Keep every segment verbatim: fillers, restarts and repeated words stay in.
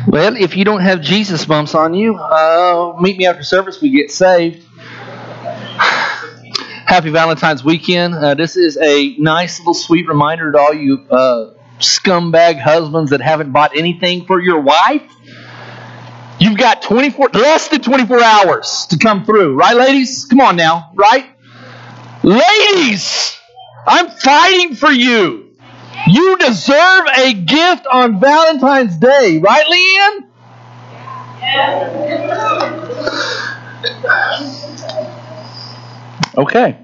Well, if you don't have Jesus bumps on you, uh, meet me after service. We get saved. Happy Valentine's weekend. Uh, this is a nice little sweet reminder to all you uh, scumbag husbands that haven't bought anything for your wife. You've got twenty-four, less than twenty-four hours to come through. Right, ladies? Come on now. Right? Ladies, I'm fighting for you. You deserve a gift on Valentine's Day. Right, Leanne? Okay.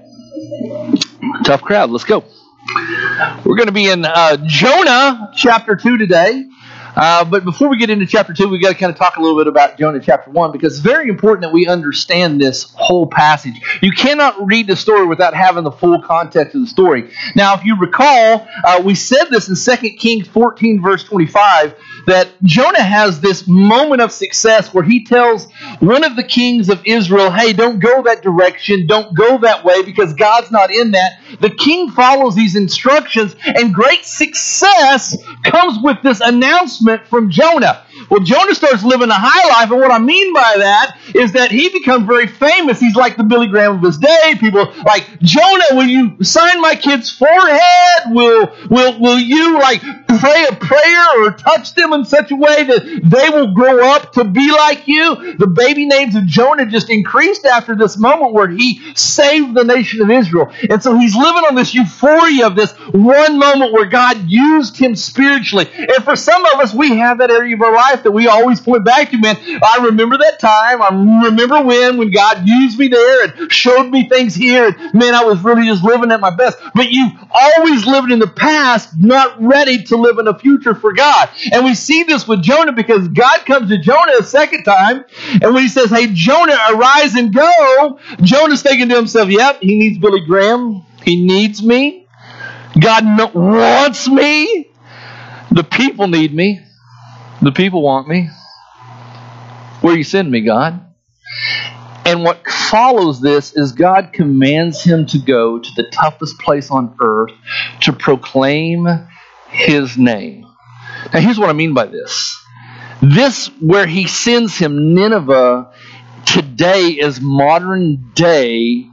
Tough crowd. Let's go. We're going to be in uh, Jonah chapter two today. Uh, but before we get into chapter two, we've got to kind of talk a little bit about Jonah chapter one, because it's very important that we understand this whole passage. You cannot read the story without having the full context of the story. Now, if you recall, uh, we said this in Second Kings fourteen, verse twenty-five, that Jonah has this moment of success where he tells one of the kings of Israel, hey, don't go that direction, don't go that way, because God's not in that. The king follows these instructions, and great success comes with this announcement from Jonah. Well, Jonah starts living a high life, and what I mean by that is that he becomes very famous. He's like the Billy Graham of his day. People like, Jonah, will you sign my kid's forehead? Will will will you like pray a prayer or touch them in such a way that they will grow up to be like you? The baby names of Jonah just increased after this moment where he saved the nation of Israel. And so he's living on this euphoria of this one moment where God used him spiritually. And for some of us, we have that area of our life that we always point back to, man. I remember that time. I remember when, when God used me there and showed me things here. And man, I was really just living at my best. But you've always lived in the past, not ready to live in the future for God. And we see this with Jonah because God comes to Jonah a second time. And when he says, hey, Jonah, arise and go, Jonah's thinking to himself, yep, he needs Billy Graham. He needs me. God no- wants me. The people need me. The people want me. Where are you sending me, God? And what follows this is God commands him to go to the toughest place on earth to proclaim his name. Now, here's what I mean by this. This, where he sends him, Nineveh, today is modern day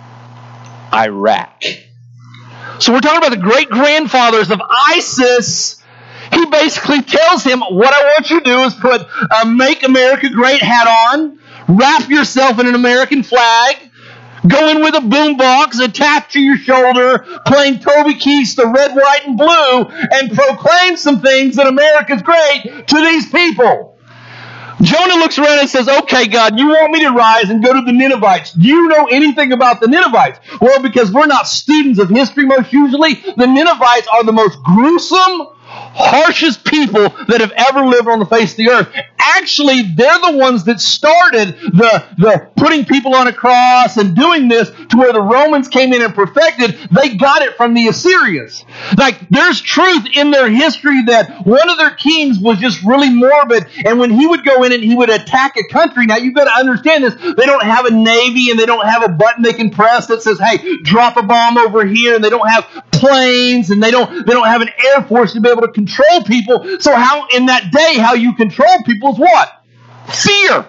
Iraq. So we're talking about the great-grandfathers of ISIS. He basically tells him, what I want you to do is put a Make America Great hat on, wrap yourself in an American flag, go in with a boombox attached to your shoulder, playing Toby Keith's The Red, White, and Blue, and proclaim some things that America's great to these people. Jonah looks around and says, okay, God, you want me to rise and go to the Ninevites. Do you know anything about the Ninevites? Well, because we're not students of history most usually, the Ninevites are the most gruesome, harshest people that have ever lived on the face of the earth. Actually, they're the ones that started the, the putting people on a cross and doing this to where the Romans came in and perfected. They got it from the Assyrians. Like, there's truth in their history that one of their kings was just really morbid, and when he would go in and he would attack a country, now you've got to understand this, they don't have a navy and they don't have a button they can press that says, hey, drop a bomb over here, and they don't have planes, and they don't they don't have an air force to be able to control people. So how, in that day, how you control people is what? Fear.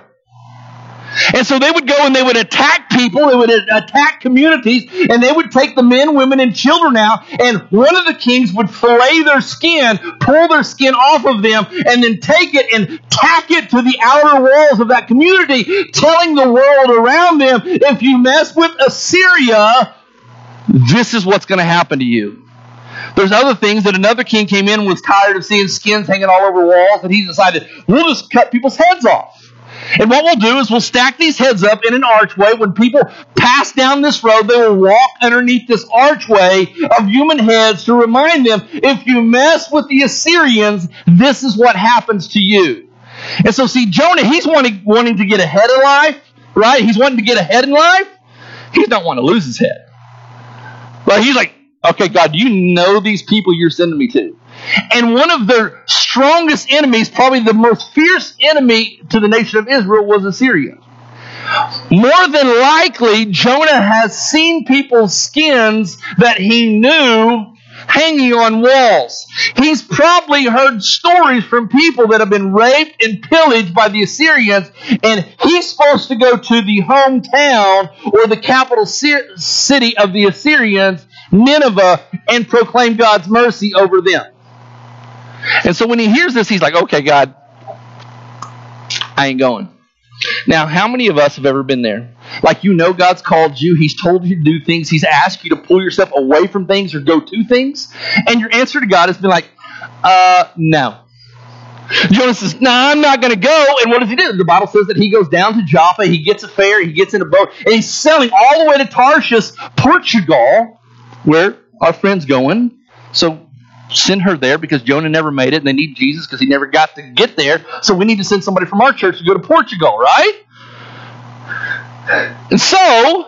And so they would go and they would attack people, they would attack communities, and they would take the men, women, and children out, and one of the kings would fillet their skin, pull their skin off of them, and then take it and tack it to the outer walls of that community, telling the world around them, if you mess with Assyria, this is what's going to happen to you. There's other things that another king came in and was tired of seeing skins hanging all over walls, and he decided, we'll just cut people's heads off. And what we'll do is we'll stack these heads up in an archway. When people pass down this road, they will walk underneath this archway of human heads to remind them, if you mess with the Assyrians, this is what happens to you. And so, see, Jonah, he's wanting, wanting to get ahead in life, right? He's wanting to get ahead in life. He's not wanting to lose his head. But he's like, okay, God, you know these people you're sending me to. And one of their strongest enemies, probably the most fierce enemy to the nation of Israel, was Assyria. More than likely, Jonah has seen people's skins that he knew hanging on walls. He's probably heard stories from people that have been raped and pillaged by the Assyrians, and he's supposed to go to the hometown or the capital city of the Assyrians, Nineveh, and proclaim God's mercy over them. And so when he hears this, he's like, okay, God, I ain't going. Now, how many of us have ever been there? Like, you know God's called you. He's told you to do things. He's asked you to pull yourself away from things or go to things. And your answer to God has been like, uh, no. Jonah says, no, nah, I'm not going to go. And what does he do? The Bible says that he goes down to Joppa. He gets a fare. He gets in a boat. And he's sailing all the way to Tarshish, Portugal, where our friend's going. So send her there because Jonah never made it, and they need Jesus because he never got to get there. So we need to send somebody from our church to go to Portugal, right? And so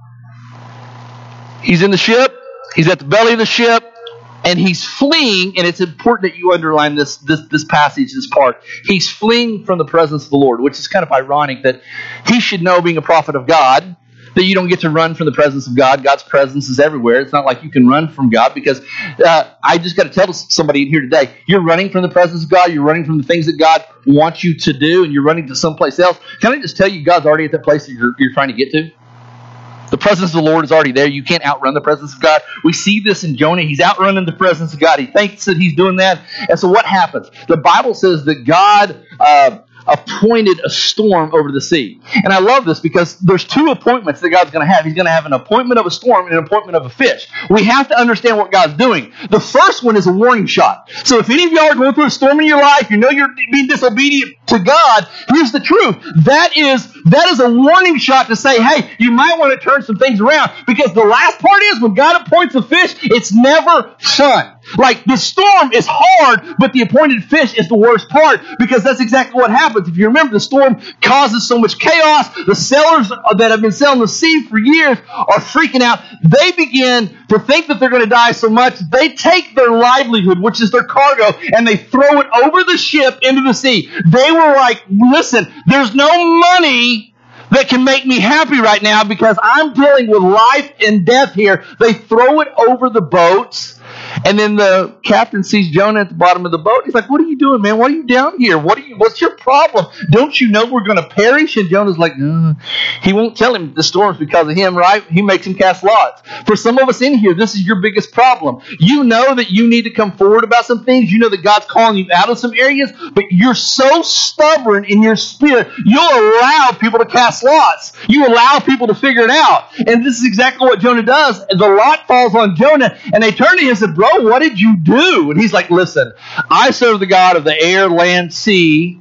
he's in the ship. He's at the belly of the ship, and he's fleeing. And it's important that you underline this this this passage, this part. He's fleeing from the presence of the Lord, which is kind of ironic that he should know, being a prophet of God, that you don't get to run from the presence of God. God's presence is everywhere. It's not like you can run from God, because uh, I just got to tell somebody in here today, you're running from the presence of God. You're running from the things that God wants you to do, and you're running to someplace else. Can I just tell you, God's already at that place that you're, you're trying to get to? The presence of the Lord is already there. You can't outrun the presence of God. We see this in Jonah. He's outrunning the presence of God. He thinks that he's doing that. And so what happens? The Bible says that God Uh, appointed a storm over the sea. And I love this because there's two appointments that God's going to have. He's going to have an appointment of a storm and an appointment of a fish. We have to understand what God's doing. The first one is a warning shot. So if any of y'all are going through a storm in your life, you know you're being disobedient to God, here's the truth. That is, that is a warning shot to say, hey, you might want to turn some things around, because the last part is when God appoints a fish, it's never fun. Like, the storm is hard, but the appointed fish is the worst part, because that's exactly what happens. If you remember, the storm causes so much chaos. The sailors that have been sailing the sea for years are freaking out. They begin to think that they're going to die so much, they take their livelihood, which is their cargo, and they throw it over the ship into the sea. They were like, listen, there's no money that can make me happy right now because I'm dealing with life and death here. They throw it over the boats. And then the captain sees Jonah at the bottom of the boat. He's like, what are you doing, man? Why are you down here? What are you? What's your problem? Don't you know we're going to perish? And Jonah's like, uh. He won't tell him the storm's because of him, right? He makes him cast lots. For some of us in here, this is your biggest problem. You know that you need to come forward about some things. You know that God's calling you out of some areas, but you're so stubborn in your spirit, you'll allow people to cast lots. You allow people to figure it out. And this is exactly what Jonah does. The lot falls on Jonah, and they turn to him and said, bro, what did you do? And he's like, listen, I serve the God of the air, land, sea.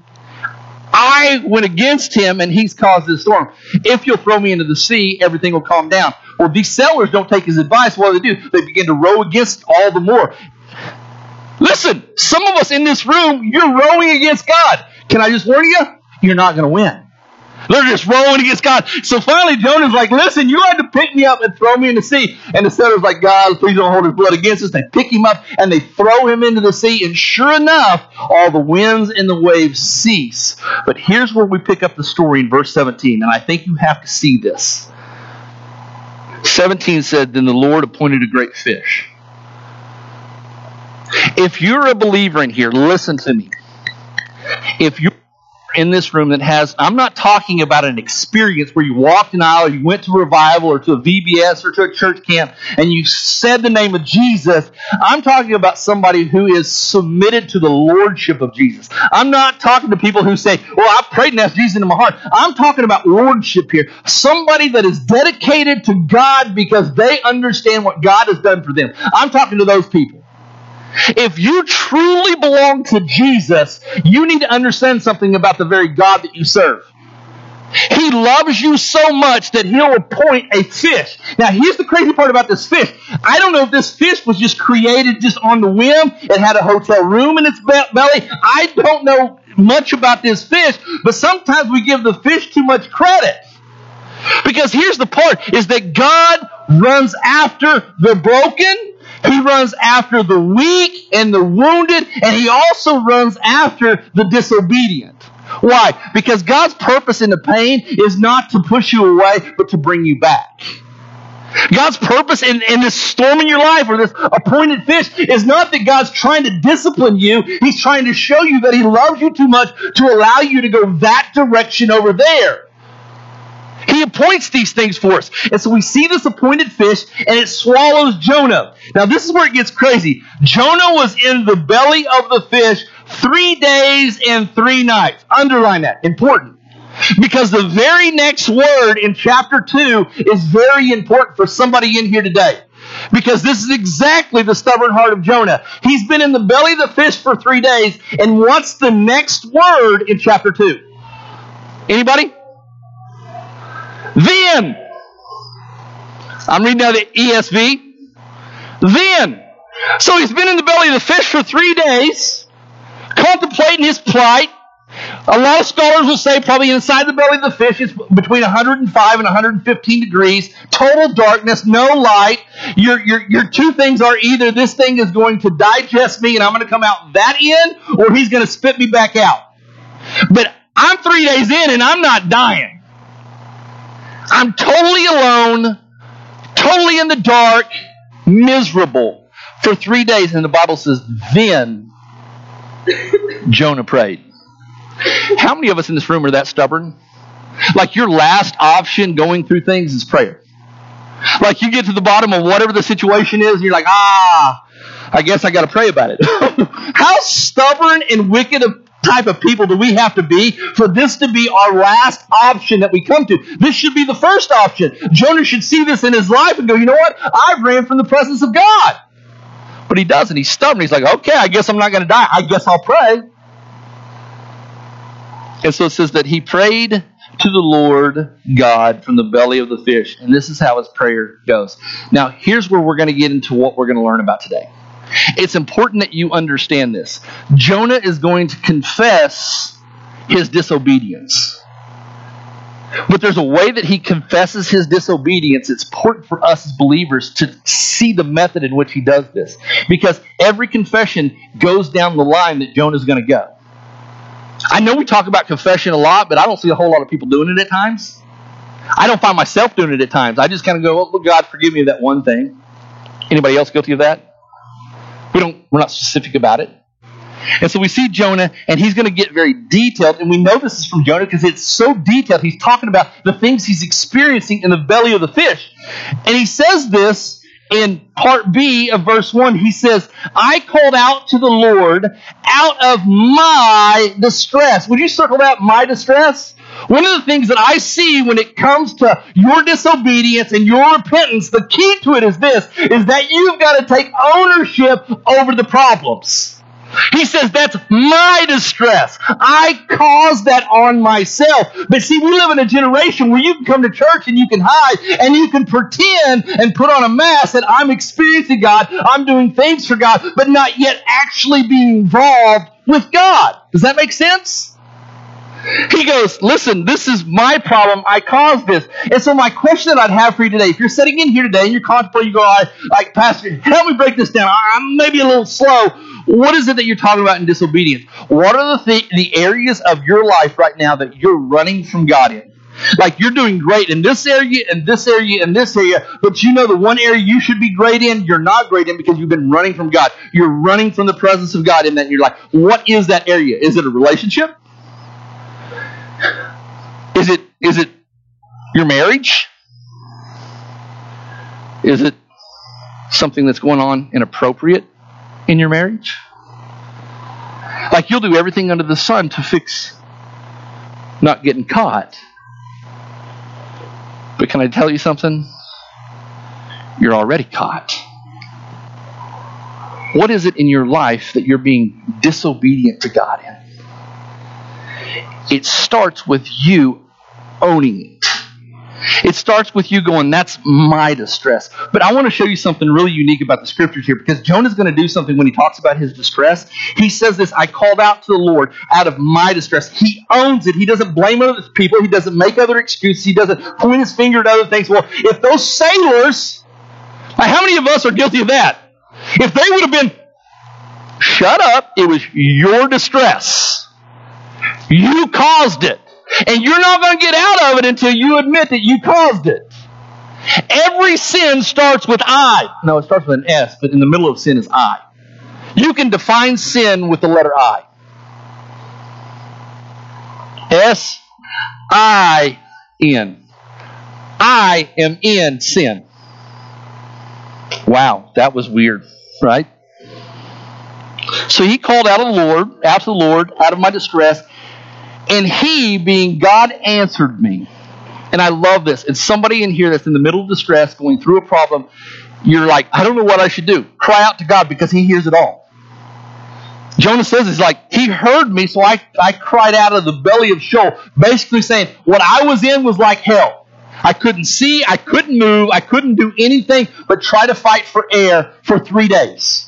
I went against him, and he's caused this storm. If you'll throw me into the sea, everything will calm down. Well, these sailors don't take his advice. What do they do? They begin to row against all the more. Listen, some of us in this room, you're rowing against God. Can I just warn you? You're not going to win. They're just rowing against God. So finally, Jonah's like, listen, you had to pick me up and throw me in the sea. And the sailor's like, God, please don't hold his blood against us. They pick him up and they throw him into the sea. And sure enough, all the winds and the waves cease. But here's where we pick up the story in verse seventeen. And I think you have to see this. seventeen said, then the Lord appointed a great fish. If you're a believer in here, listen to me. If you're in this room that has, I'm not talking about an experience where you walked an aisle, or you went to a revival or to a V B S or to a church camp and you said the name of Jesus. I'm talking about somebody who is submitted to the lordship of Jesus. I'm not talking to people who say, well, I prayed and asked Jesus into my heart. I'm talking about lordship here. Somebody that is dedicated to God because they understand what God has done for them. I'm talking to those people. If you truly belong to Jesus, you need to understand something about the very God that you serve. He loves you so much that he'll appoint a fish. Now, here's the crazy part about this fish. I don't know if this fish was just created just on the whim. It had a hotel room in its belly. I don't know much about this fish, but sometimes we give the fish too much credit. Because here's the part, is that God runs after the broken. He runs after the weak and the wounded, and he also runs after the disobedient. Why? Because God's purpose in the pain is not to push you away, but to bring you back. God's purpose in, in this storm in your life or this appointed fish is not that God's trying to discipline you. He's trying to show you that He loves you too much to allow you to go that direction over there. He appoints these things for us. And so we see this appointed fish, and it swallows Jonah. Now, this is where it gets crazy. Jonah was in the belly of the fish three days and three nights. Underline that. Important. Because the very next word in chapter two is very important for somebody in here today. Because this is exactly the stubborn heart of Jonah. He's been in the belly of the fish for three days. And what's the next word in chapter two? Anybody? Then. I'm reading out the E S V. Then. So he's been in the belly of the fish for three days, contemplating his plight. A lot of scholars will say probably inside the belly of the fish is between one hundred five and one hundred fifteen degrees, total darkness, no light. Your, your, your two things are either this thing is going to digest me and I'm going to come out that end, or he's going to spit me back out. But I'm three days in and I'm not dying. I'm totally alone, totally in the dark, miserable for three days. And the Bible says, then Jonah prayed. How many of us in this room are that stubborn? Like your last option going through things is prayer. Like you get to the bottom of whatever the situation is and you're like, ah, I guess I got to pray about it. How stubborn and wicked a type of people do we have to be for this to be our last option that we come to? This should be the first option. Jonah should see this in his life and go, you know what? I ran from the presence of God. But he doesn't. He's stubborn. He's like, okay, I guess I'm not going to die. I guess I'll pray. And so it says that he prayed to the Lord God from the belly of the fish. And this is how his prayer goes. Now, here's where we're going to get into what we're going to learn about today. It's important that you understand this. Jonah is going to confess his disobedience. But there's a way that he confesses his disobedience. It's important for us as believers to see the method in which he does this. Because every confession goes down the line that Jonah's going to go. I know we talk about confession a lot, but I don't see a whole lot of people doing it at times. I don't find myself doing it at times. I just kind of go, oh, God, forgive me of that one thing. Anybody else guilty of that? We don't, we're not specific about it. And so we see Jonah, and he's going to get very detailed, and we know this is from Jonah because it's so detailed. He's talking about the things he's experiencing in the belly of the fish. And he says this in part B of verse one. He says, I called out to the Lord out of my distress. Would you circle that, my distress? One of the things that I see when it comes to your disobedience and your repentance, the key to it is this, is that you've got to take ownership over the problems. He says, that's my distress. I caused that on myself. But see, we live in a generation where you can come to church and you can hide and you can pretend and put on a mask that I'm experiencing God, I'm doing things for God, but not yet actually being involved with God. Does that make sense? He goes, listen, this is my problem. I caused this. And so my question that I'd have for you today, if you're sitting in here today and you're contemplating, you go, I, like, Pastor, help me break this down. I'm maybe a little slow. What is it that you're talking about in disobedience? What are the th- the areas of your life right now that you're running from God in? Like you're doing great in this area, and this area, and this area, but you know the one area you should be great in, you're not great in because you've been running from God. You're running from the presence of God in that. You're like, what is that area? Is it a relationship? Is it is it your marriage? Is it something that's going on inappropriate in your marriage? Like you'll do everything under the sun to fix not getting caught. But can I tell you something? You're already caught. What is it in your life that you're being disobedient to God in? It starts with you owning it. It starts with you going, that's my distress. But I want to show you something really unique about the scriptures here, because Jonah's going to do something when he talks about his distress. He says this, I called out to the Lord out of my distress. He owns it. He doesn't blame other people. He doesn't make other excuses. He doesn't point his finger at other things. Well, if those sailors, like how many of us are guilty of that? If they would have been, shut up, it was your distress. You caused it. And you're not going to get out of it until you admit that you caused it. Every sin starts with I. No, it starts with an S, but in the middle of sin is I. You can define sin with the letter I. S I N. I am in sin. Wow, that was weird, right? So he called out of the Lord, out to the Lord, out of my distress, and he, being God, answered me. And I love this. It's somebody in here that's in the middle of distress, going through a problem. You're like, I don't know what I should do. Cry out to God because he hears it all. Jonah says it's like, he heard me, so I, I cried out of the belly of Sheol, basically saying, what I was in was like hell. I couldn't see, I couldn't move, I couldn't do anything but try to fight for air for three days.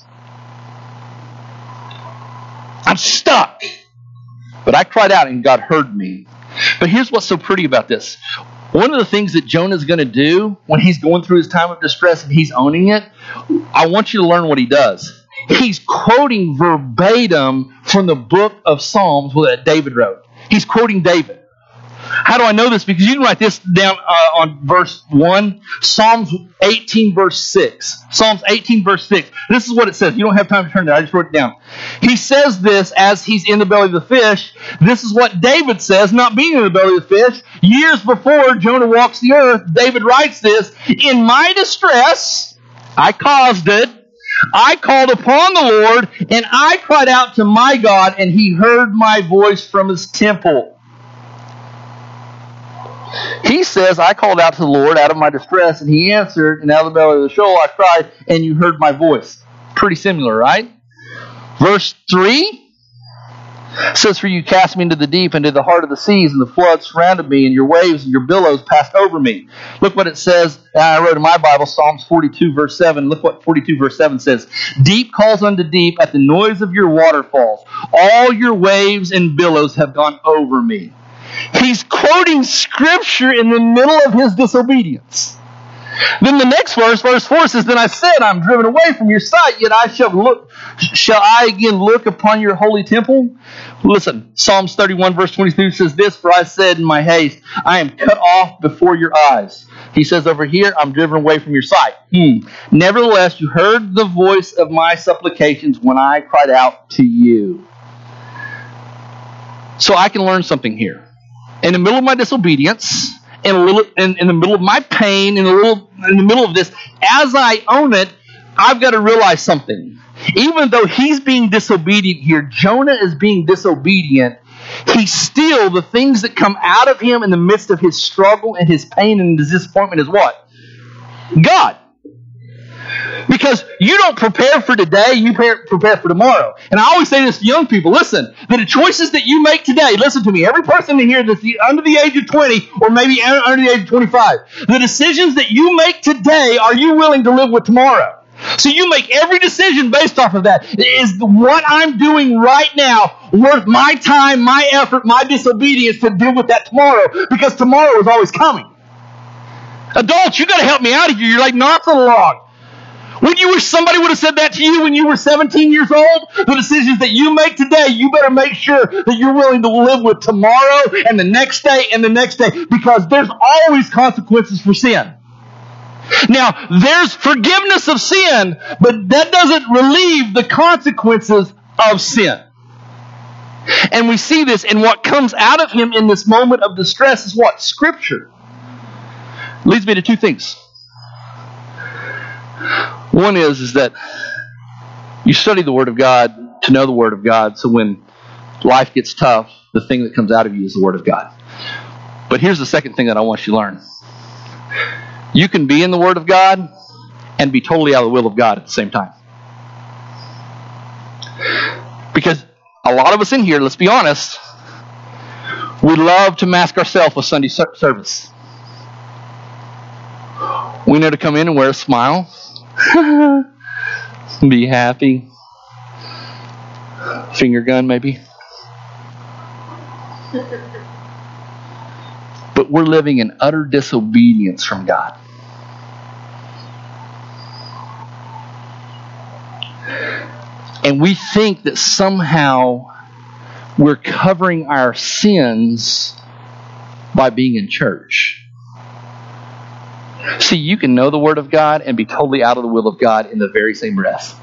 I'm stuck. But I cried out and God heard me. But here's what's so pretty about this. One of the things that Jonah's going to do when he's going through his time of distress and he's owning it, I want you to learn what he does. He's quoting verbatim from the book of Psalms that David wrote. He's quoting David. How do I know this? Because you can write this down uh, on verse one. Psalms eighteen, verse six. Psalms eighteen, verse six. This is what it says. You don't have time to turn there. I just wrote it down. He says this as he's in the belly of the fish. This is what David says, not being in the belly of the fish. Years before Jonah walks the earth, David writes this, in my distress, I caused it. I called upon the Lord, and I cried out to my God, and he heard my voice from his temple. He says, I called out to the Lord out of my distress, and he answered, and out of the belly of the Sheol I cried, and you heard my voice. Pretty similar, right? Verse three says, for you cast me into the deep, into the heart of the seas, and the floods surrounded me, and your waves and your billows passed over me. Look what it says. I wrote in my Bible, Psalms forty-two, verse seven. Look what forty-two, verse seven says. Deep calls unto deep at the noise of your waterfalls. All your waves and billows have gone over me. He's quoting Scripture in the middle of his disobedience. Then the next verse, verse four says, then I said, I'm driven away from your sight, yet I shall look, shall I again look upon your holy temple? Listen, Psalms thirty-one, verse twenty-two says this, for I said in my haste, I am cut off before your eyes. He says over here, I'm driven away from your sight. Hmm. Nevertheless, you heard the voice of my supplications when I cried out to you. So I can learn something here. In the middle of my disobedience, in, a little, in, in the middle of my pain, in, a little, in the middle of this, as I own it, I've got to realize something. Even though he's being disobedient here, Jonah is being disobedient, he still, the things that come out of him in the midst of his struggle and his pain and his disappointment is what? God. Because you don't prepare for today, you prepare for tomorrow. And I always say this to young people, listen, the choices that you make today, listen to me, every person in here that's under the age of twenty or maybe under the age of twenty-five, the decisions that you make today, are you willing to live with tomorrow? So you make every decision based off of that. Is what I'm doing right now worth my time, my effort, my disobedience to deal with that tomorrow? Because tomorrow is always coming. Adults, you got to help me out of here. You're like knots on a log. Wouldn't you wish somebody would have said that to you when you were seventeen years old? The decisions that you make today, you better make sure that you're willing to live with tomorrow and the next day and the next day, because there's always consequences for sin. Now, there's forgiveness of sin, but that doesn't relieve the consequences of sin. And we see this, and what comes out of him in this moment of distress is what? Scripture. Leads me to two things. One is, is that you study the Word of God to know the Word of God, so when life gets tough, the thing that comes out of you is the Word of God. But here's the second thing that I want you to learn. You can be in the Word of God and be totally out of the will of God at the same time. Because a lot of us in here, let's be honest, we love to mask ourselves with Sunday service. We know to come in and wear a smile. Be happy. Finger gun, maybe. But we're living in utter disobedience from God. And we think that somehow we're covering our sins by being in church. See, you can know the Word of God and be totally out of the will of God in the very same breath.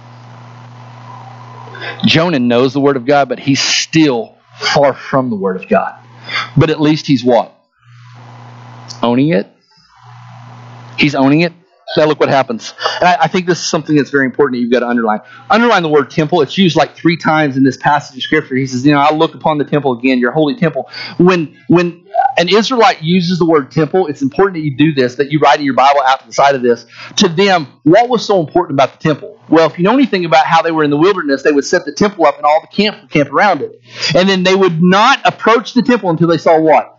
Jonah knows the Word of God, but he's still far from the Word of God. But at least he's what? Owning it. He's owning it. Now look what happens. And I, I think this is something that's very important that you've got to underline. Underline the word temple. It's used like three times in this passage of Scripture. He says, you know, I'll look upon the temple again, your holy temple. When when an Israelite uses the word temple, it's important that you do this, that you write in your Bible out to the side of this. To them, what was so important about the temple? Well, if you know anything about how they were in the wilderness, they would set the temple up and all the camp would camp around it. And then they would not approach the temple until they saw what?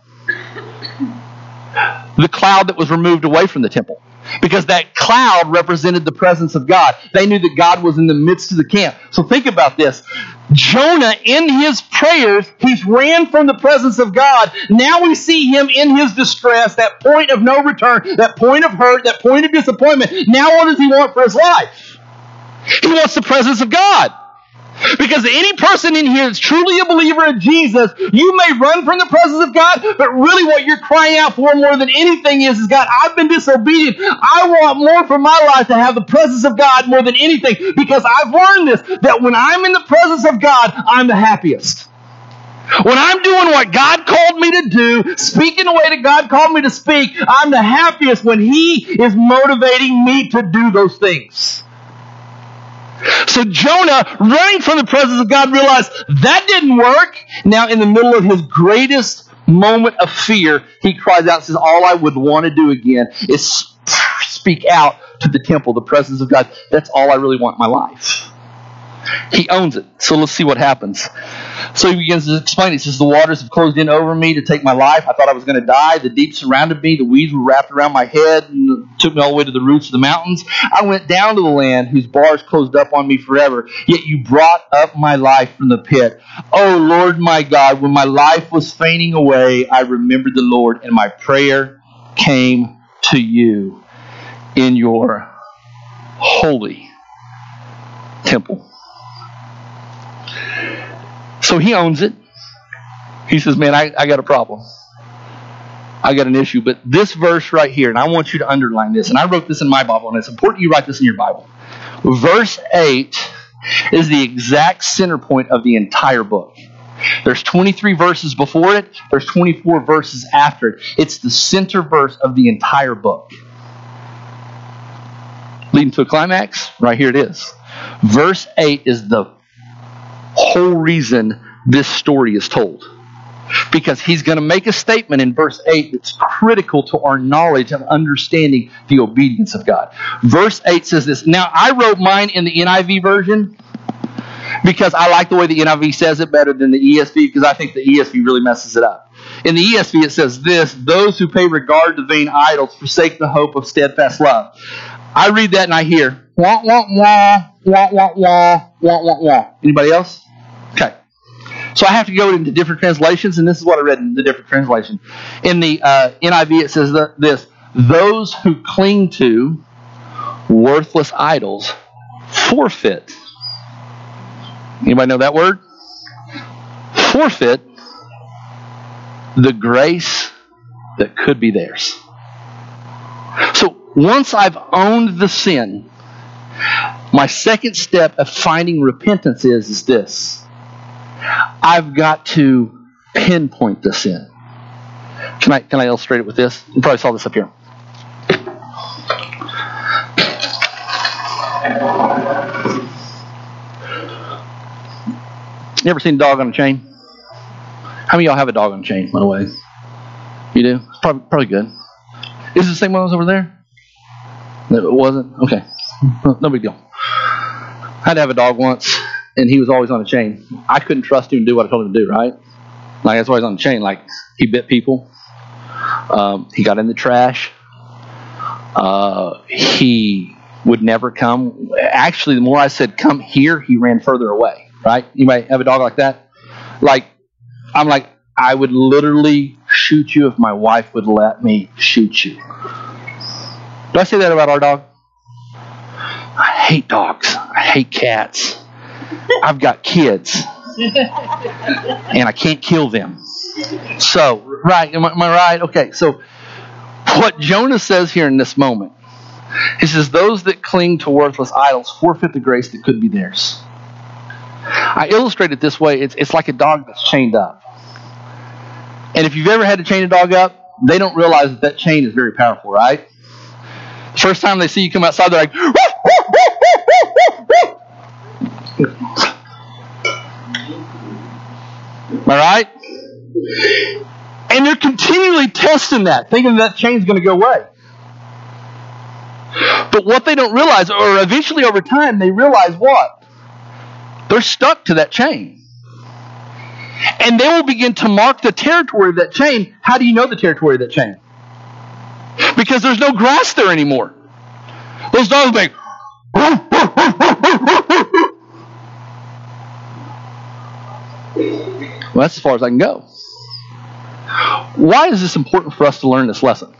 The cloud that was removed away from the temple. Because that cloud represented the presence of God. They knew that God was in the midst of the camp. So think about this. Jonah, in his prayers, he's ran from the presence of God. Now we see him in his distress, that point of no return, that point of hurt, that point of disappointment. Now what does he want for his life? He wants the presence of God. Because any person in here that's truly a believer in Jesus, you may run from the presence of God, but really what you're crying out for more than anything is, is God, I've been disobedient. I want more for my life to have the presence of God more than anything, because I've learned this, that when I'm in the presence of God, I'm the happiest. When I'm doing what God called me to do, speaking the way that God called me to speak, I'm the happiest when He is motivating me to do those things. So Jonah, running from the presence of God, realized that didn't work. Now, in the middle of his greatest moment of fear, he cries out and says, all I would want to do again is speak out to the temple, the presence of God. That's all I really want in my life. He owns it. So let's see what happens. So he begins to explain. He says, the waters have closed in over me to take my life. I thought I was going to die. The deep surrounded me. The weeds were wrapped around my head and took me all the way to the roots of the mountains. I went down to the land whose bars closed up on me forever. Yet you brought up my life from the pit. Oh, Lord my God, when my life was fainting away, I remembered the Lord, and my prayer came to you in your holy temple. So he owns it. He says, man, I, I got a problem. I got an issue. But this verse right here, and I want you to underline this, and I wrote this in my Bible, and it's important you write this in your Bible. Verse eight is the exact center point of the entire book. There's twenty-three verses before it. There's twenty-four verses after it. It's the center verse of the entire book. Leading to a climax, right here it is. Verse eight is the whole reason this story is told. Because he's going to make a statement in verse eight that's critical to our knowledge of understanding the obedience of God. Verse eight says this. Now, I wrote mine in the N I V version because I like the way the N I V says it better than the E S V, because I think the E S V really messes it up. In the E S V it says this, those who pay regard to vain idols forsake the hope of steadfast love. I read that and I hear, wah, wah, wah, wah, wah, wah, wah, wah, wah. Anybody else? Okay. So I have to go into different translations, and this is what I read in the different translation. In the uh, N I V it says that this, those who cling to worthless idols forfeit. Anybody know that word? Forfeit the grace that could be theirs. So once I've owned the sin, my second step of finding repentance is, is this. I've got to pinpoint the sin. Can I can I illustrate it with this? You probably saw this up here. You ever seen a dog on a chain? How many of y'all have a dog on a chain, by the way? You do? It's probably, probably good. Is it the same one that was over there? No, it wasn't? Okay. No, no big deal. I had to have a dog once, and he was always on a chain. I couldn't trust him to do what I told him to do, right? Like, that's why he's on a chain. Like, he bit people. Um, he got in the trash. Uh, he would never come. Actually, the more I said, come here, he ran further away, right? You might have a dog like that. Like, I'm like, I would literally shoot you if my wife would let me shoot you. Do I say that about our dog? I hate dogs. I hate cats. I've got kids. And I can't kill them. So, right, am I, am I right? Okay, so What Jonah says here in this moment, he says, those that cling to worthless idols forfeit the grace that could be theirs. I illustrate it this way. It's, it's like a dog that's chained up. And if you've ever had to chain a dog up, they don't realize that that chain is very powerful, right? The first time they see you come outside, they're like, woof, woof, woof, woof, woof, woof. Am I right? And they're continually testing that, thinking that chain's going to go away. But what they don't realize, or eventually over time, they realize what? They're stuck to that chain. And they will begin to mark the territory of that chain. How do you know the territory of that chain? Because there's no grass there anymore. Those dogs make... Well, that's as far as I can go. Why is this important for us to learn this lesson?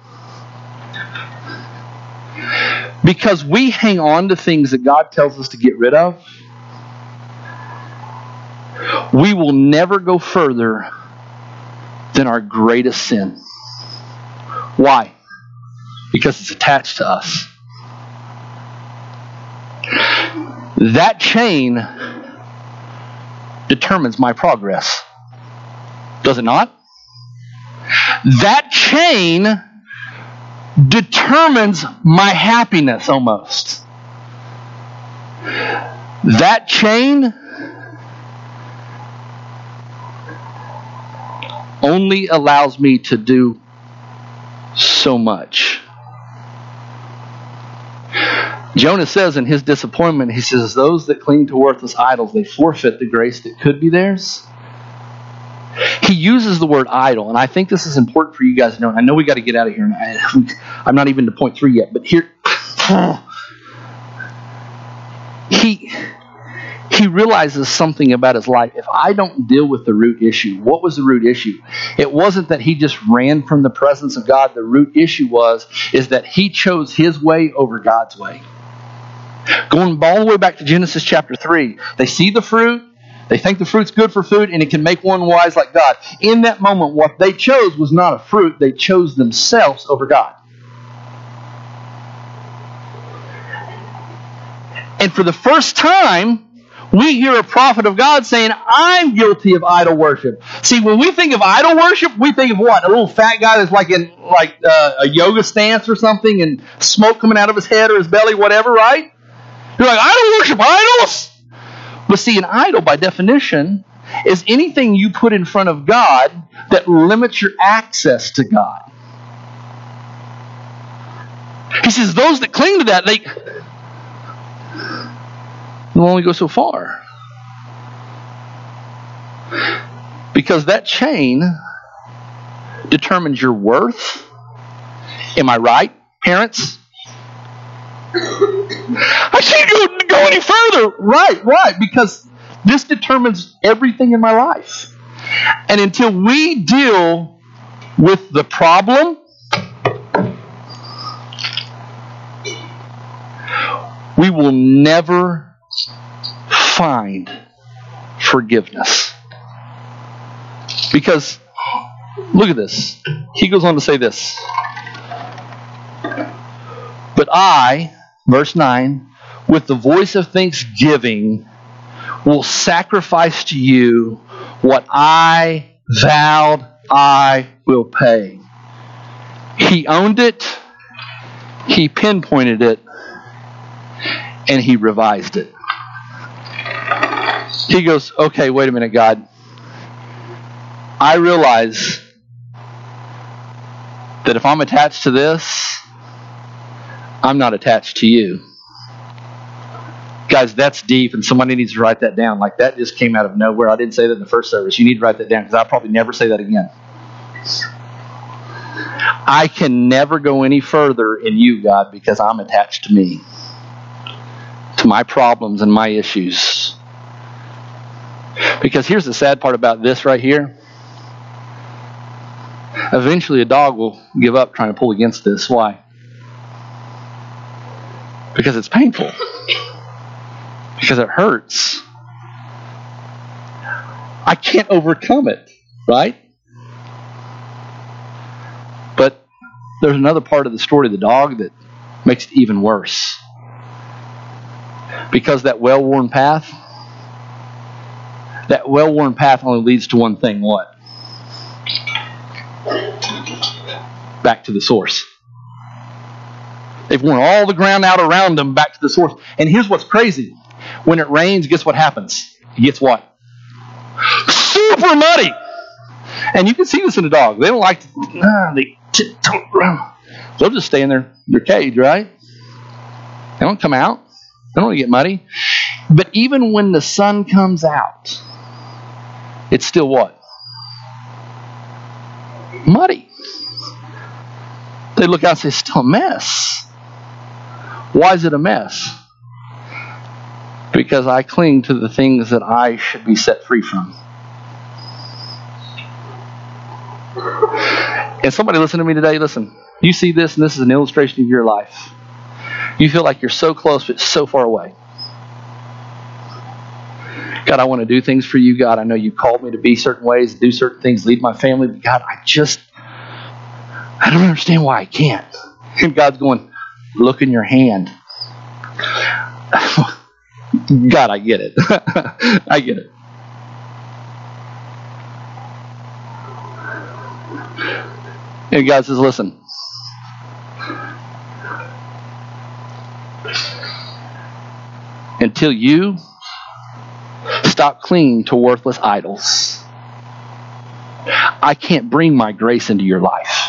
Because we hang on to things that God tells us to get rid of. We will never go further than our greatest sin. Why? Because it's attached to us. That chain determines my progress. Does it not? That chain determines my happiness almost. That chain only allows me to do so much. Jonah says in his disappointment, he says, those that cling to worthless idols, they forfeit the grace that could be theirs. He uses the word idol, and I think this is important for you guys to know. And I know we got to get out of here, and I, I'm not even to point three yet, but here, he he realizes something about his life. If I don't deal with the root issue, what was the root issue? It wasn't that he just ran from the presence of God. The root issue was is that he chose his way over God's way. Going all the way back to Genesis chapter three, they see the fruit. They think the fruit's good for food and it can make one wise like God. In that moment, what they chose was not a fruit. They chose themselves over God. And for the first time, we hear a prophet of God saying, I'm guilty of idol worship. See, when we think of idol worship, we think of what? A little fat guy that's like in like uh, a yoga stance or something and smoke coming out of his head or his belly, whatever, right? You're like, idol worship, idols! But see, an idol, by definition, is anything you put in front of God that limits your access to God. He says, those that cling to that, they will only go so far. Because that chain determines your worth. Am I right, parents? I can't go, go any further. Right, right. Because this determines everything in my life. And until we deal with the problem, we will never find forgiveness. Because, look at this. He goes on to say this. But I, verse nine, with the voice of thanksgiving, will sacrifice to you what I vowed I will pay. He owned it, he pinpointed it, and he revised it. He goes, okay, wait a minute, God. I realize that if I'm attached to this, I'm not attached to you. Guys, that's deep, and somebody needs to write that down. Like, that just came out of nowhere. I didn't say that in the first service. You need to write that down, because I'll probably never say that again. I can never go any further in you, God, because I'm attached to me, to my problems and my issues. Because here's the sad part about this right here. Eventually a dog will give up trying to pull against this. Why? Because it's painful. Because it hurts. I can't overcome it, right? But there's another part of the story of the dog that makes it even worse. Because that well-worn path, that well-worn path only leads to one thing. What? Back to the source. They've worn all the ground out around them back to the source. And here's what's crazy. When it rains, guess what happens? It gets what? Super muddy. And you can see this in a dog. They don't like to, nah, they tiptoe around. They'll just stay in their, their cage, right? They don't come out. They don't want to get muddy. But even when the sun comes out, it's still what? Muddy. They look out and say, it's still a mess. Why is it a mess? Because I cling to the things that I should be set free from. And somebody listen to me today, listen. You see this, and this is an illustration of your life. You feel like you're so close, but so far away. God, I want to do things for you. God, I know you called me to be certain ways, do certain things, lead my family. But God, I just, I don't understand why I can't. And God's going, look in your hand. God, I get it. I get it. And God says, listen. Until you stop clinging to worthless idols, I can't bring my grace into your life.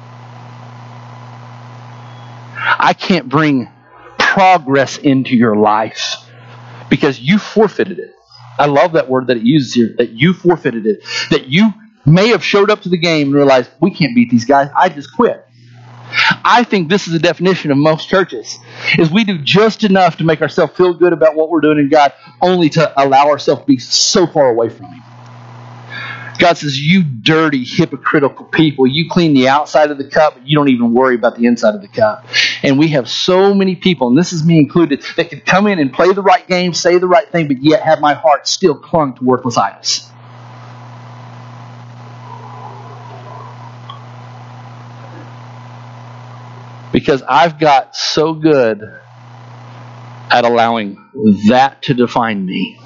I can't bring progress into your life because you forfeited it. I love that word that it uses here, that you forfeited it. That you may have showed up to the game and realized, we can't beat these guys. I just quit. I think this is the definition of most churches, is we do just enough to make ourselves feel good about what we're doing in God, only to allow ourselves to be so far away from Him. God says, you dirty, hypocritical people, you clean the outside of the cup, but you don't even worry about the inside of the cup. And we have so many people, and this is me included, that can come in and play the right game, say the right thing, but yet have my heart still clung to worthless idols. Because I've got so good at allowing that to define me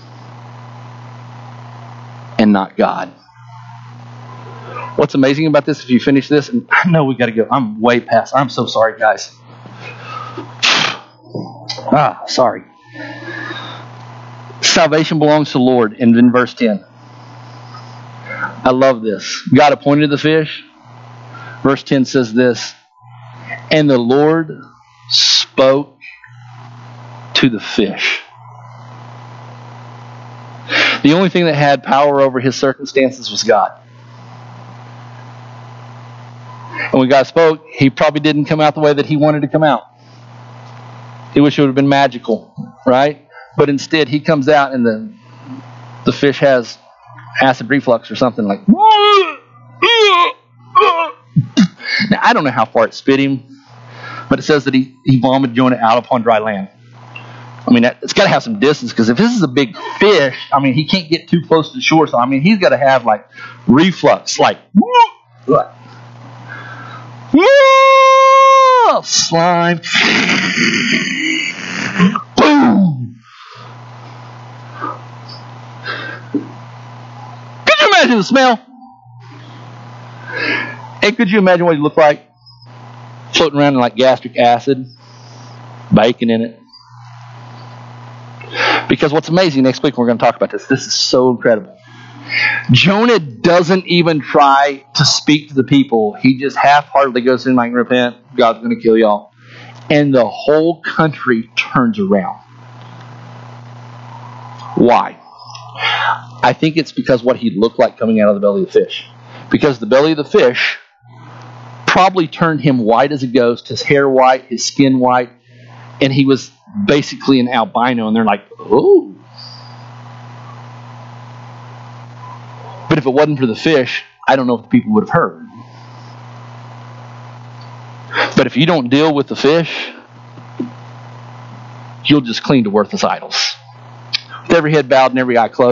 and not God. What's amazing about this, if you finish this, and I know we got to go. I'm way past. I'm so sorry, guys. Ah, sorry. Salvation belongs to the Lord. And in verse ten, I love this. God appointed the fish. Verse ten says this. And the Lord spoke to the fish. The only thing that had power over his circumstances was God. And when God spoke, he probably didn't come out the way that he wanted to come out. He wished it would have been magical, right? But instead, he comes out and the, the fish has acid reflux or something like. Now, I don't know how far it spit him. But it says that he, he vomited Jonah out upon dry land. I mean, that, it's got to have some distance, because if this is a big fish, I mean, he can't get too close to the shore. So, I mean, he's got to have, like, reflux. Like, whoo, whoo, slime. Boom. Could you imagine the smell? And could you imagine what he looked like? Floating around in like gastric acid, bacon in it. Because what's amazing, next week we're going to talk about this. This is so incredible. Jonah doesn't even try to speak to the people. He just half-heartedly goes in like, repent, God's going to kill y'all. And the whole country turns around. Why? I think it's because what he looked like coming out of the belly of the fish. Because the belly of the fish probably turned him white as a ghost, his hair white, his skin white, and he was basically an albino, and they're like, oh. But if it wasn't for the fish, I don't know if the people would have heard. But if you don't deal with the fish, you'll just cling to worthless idols. With every head bowed and every eye closed.